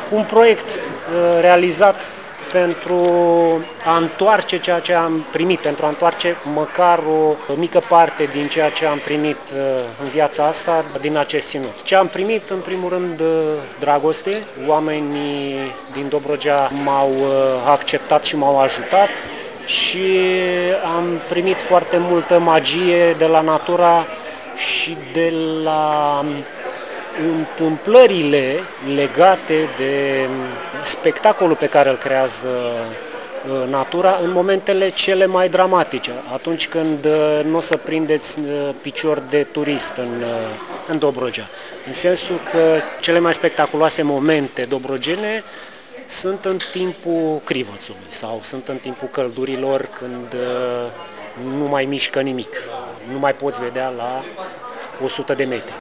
un proiect realizat pentru a întoarce ceea ce am primit, pentru a întoarce măcar o mică parte din ceea ce am primit în viața asta, din acest ținut. Ce am primit, în primul rând, dragoste. Oamenii din Dobrogea m-au acceptat și m-au ajutat și am primit foarte multă magie de la natura și de la întâmplările legate de spectacolul pe care îl creează natura în momentele cele mai dramatice, atunci când nu o să prindeți picior de turist în Dobrogea. În sensul că cele mai spectaculoase momente dobrogene sunt în timpul crivățului sau sunt în timpul căldurilor, când nu mai mișcă nimic, nu mai poți vedea la 100 de metri.